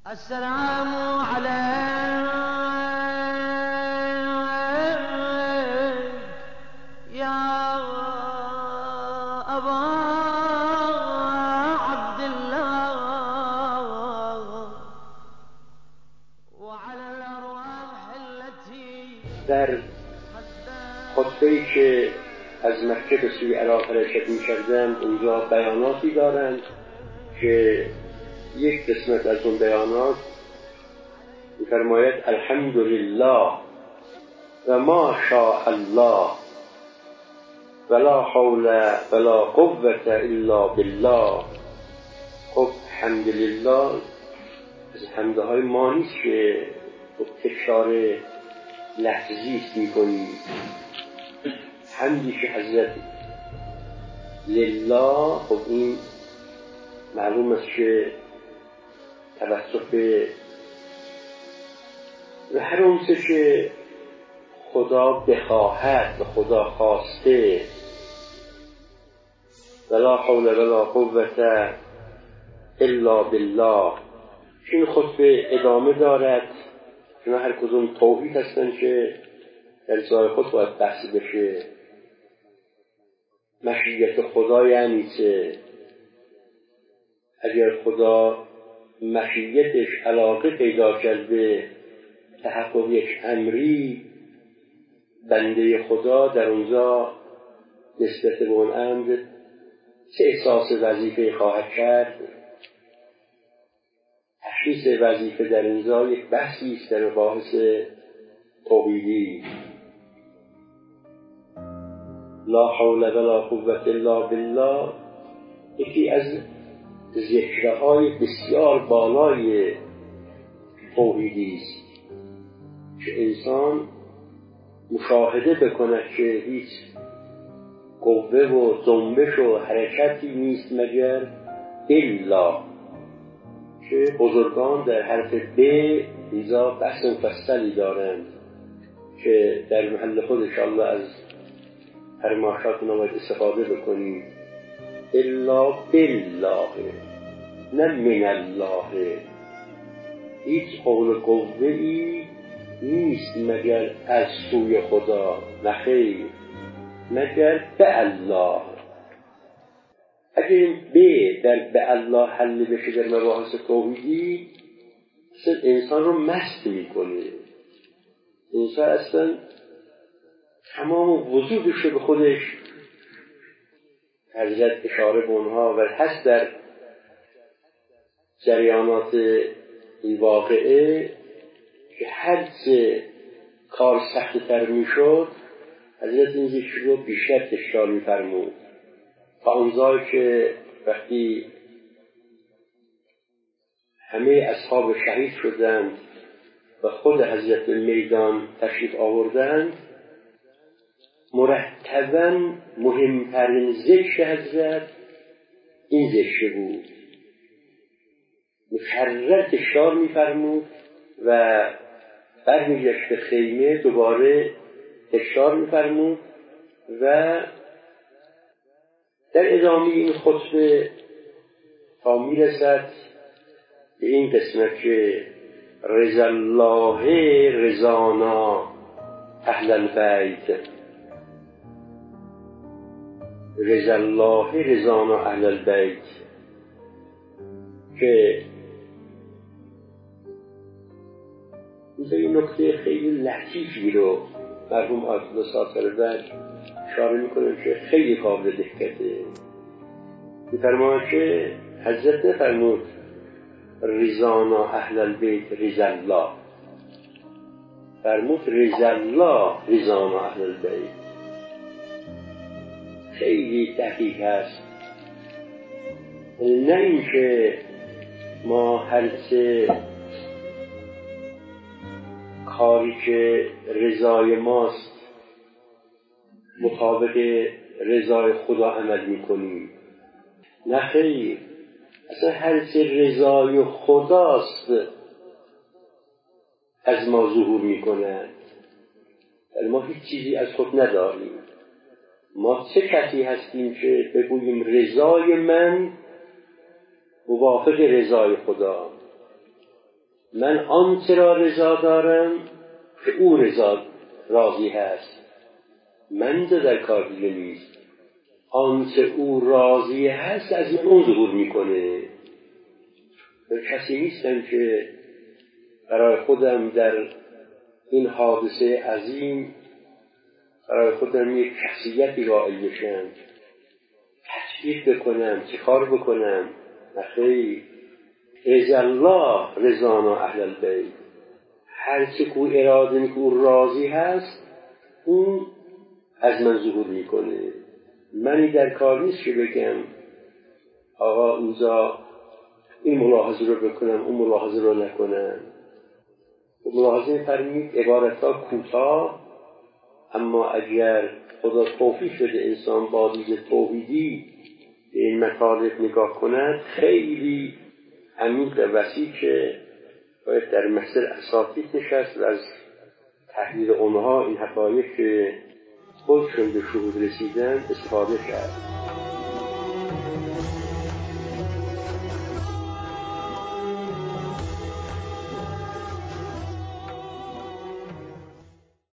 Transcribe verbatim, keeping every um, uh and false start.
السلام عليك يا أبا عبد الله وعلى الأرواح التي در خطبه‌ای که از مکه به سوی عراق حرکت می‌کردند اونجا بیاناتی دارند که یک قسمت از اون بیانات می‌فرماید الحمدلله و ما شاء الله ولا حول ولا قوة الا بالله. خب الحمدلله از حمدهای ما نیست که تکرار لفظی است می‌کنی، حمدی که حضرت لله، خب این معلوم است که توسط و هر اونچه که خدا بخواهد و خدا خواسته، ولا حول ولا قوة الا بالله. این خطبه ادامه دارد، چون هر کدوم توحید هستن که در جای خود باید بحث بشه. مشیت خدا یعنی چه؟ اگر خدا مشیتش علاقه پیدا کرده تحقق یک امری، بنده خدا در اونجا نسبت به اون امر چه احساس وظیفه خواهد کرد؟ تشخیص وظیفه در اینجا یک بحثی است در بحث توحیدی. لا حول ولا قوة الا بالله یکی از ذکرهای بسیار بالای توحیدی است که انسان مشاهده بکند که هیچ قوه و جنبش و حرکتی نیست مگر الا، که بزرگان در حرف ب اینجا بحث مفصلی دارند که در محل خود انشاءالله از فرمایشات باید استفاده بکنیم. الا بالله، نه من الله. هیچ قول قوه‌ای نیست مگر از سوی خدا، نخیر، مگر به الله. اگر این ب در به الله حل بشه در مباحث توحیدی، اصلا انسان رو مست میکنه. انسان اصلا تمام وجودش رو به خودش حضرت اشاره به اونها و هست در جریانات این واقعه که هر چه کار سخت‌تر میشد حضرت این ذکر رو بیشتر تکرار می‌فرمود تا آنجایی که وقتی همه اصحاب شهید شدند و خود حضرت به میدان تشریف آوردند، مرتباً مهمترین ذکر حضرت این ذکر بود. مکرر تکرار می‌فرمود و برمیگشت به خیمه دوباره تکرار می‌فرمود و در ادامه این خطبه تا میرسد به این قسمت که رضا الله رضانا اهل البیت، رضا الله رضانا اهل البیت، که این نکته خیلی لطیفی رو مرحوم آیت الله ساتربرگ اشاره میکنه که خیلی قابل دقته. میفرماید که حضرت نفرمود رضانا اهل البیت رضا الله، فرمود رضا الله رضانا اهل البیت. خیلی دقیق است. نه اینکه ما هر چه کاری که رضای ماست مطابق رضای خدا عمل میکنیم، نه خیر، اصلا هر چه رضای خداست از ما ظهور میکنه. ما هیچ چیزی از خود نداریم. ما چه کسی هستیم که بگوییم رضای من موافق رضای خدا؟ من آنچه را رضا دارم که او رضا راضی هست. من در کار دیگه نیست. آنچه او راضی هست از اون ظهور میکنه. من کسی نیستم که برای خودم در این حادثه عظیم برای خودم یک شخصیتی قائل بشم، تطبیق بکنم، چه کار بکنم. نخیر، از الله رضانا اهل البیت. هر چه که او اراده می که او راضی هست اون از من ظهور میکنه. منی در کار نیست که بگم آقا اوزا این ملاحظه رو بکنم اون ملاحظه رو نکنم. ملاحظه فرمید عبارتها کوتاه، اما اگر خدا توفیق بده انسان با دید توحیدی به این مطالب نگاه کند خیلی عمیق و وسیع که باید در محضر اساتید نشست و از تحلیل اونها این حقایق که خودشون به شهود رسیدن استفاده کرد.